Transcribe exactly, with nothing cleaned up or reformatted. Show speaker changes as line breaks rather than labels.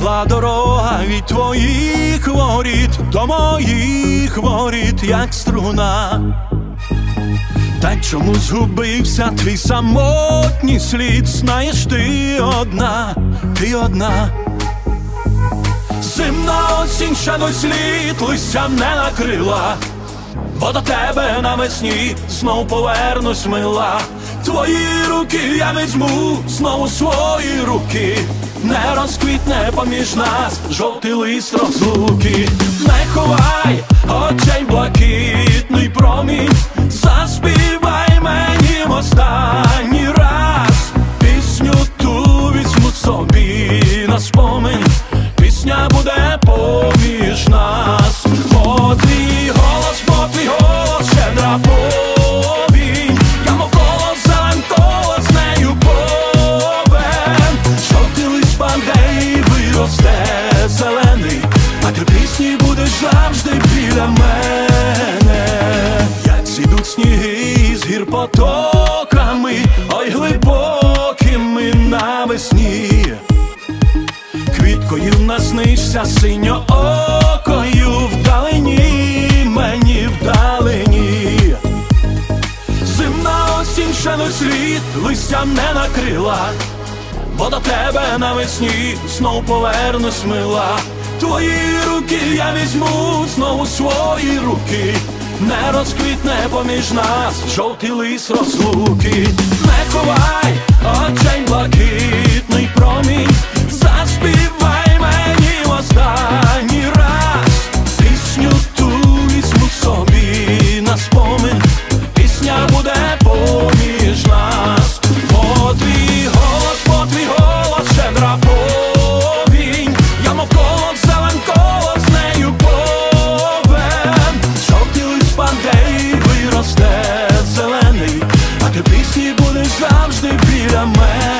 Текла дорога від твоїх воріт до моїх воріт, як струна. Та чому згубився твій самотній слід? Знаєш, ти одна, ти одна. Зимна осінь ще до слід листям не накрила, бо до тебе навесні знов повернусь, мила. Твої руки я візьму знову свої руки, не розквітне поміж нас жовтий лист розлуки. Не ховай очей блакитний промінь, заспівай мені в останній раз. Пісню ту візьму собі на спомин, пісня буде поміж нас. Бо твій голос, бо твій голос щедра повінь, я мов колос зелен, колос нею повен. Жовтий лист паде і виросте зелений, а ти пісні будеш завжди біля мене. Як зійдуть сніги з гір потоками, ой глибокими навесні, квіткою наснишся синьоокою вдалині, мені вдалині. Зимна осінь ще до слід листям не накрила, бо до тебе навесні знов повернусь, мила. Твої руки я візьму знову свої руки, не розквітне поміж нас жовтий лист розлуки. Не ховай очей блакитний промінь, заспівай мені в останній раз. Пісню ту візьму собі на спомин, пісня буде поміж нас. Бо твій голос, бо твій голос щедра повінь, я мов колос зелен, колос нею повен. Жовтий лист паде і виросте зелений, а ти пісні будеш завжди біля мене.